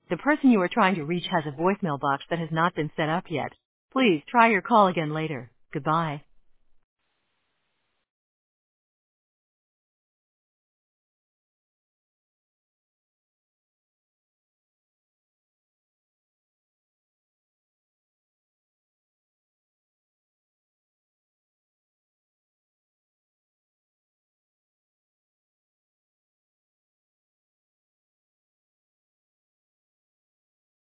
The person you are trying to reach has a voicemail box that has not been set up yet. Please try your call again later. Goodbye.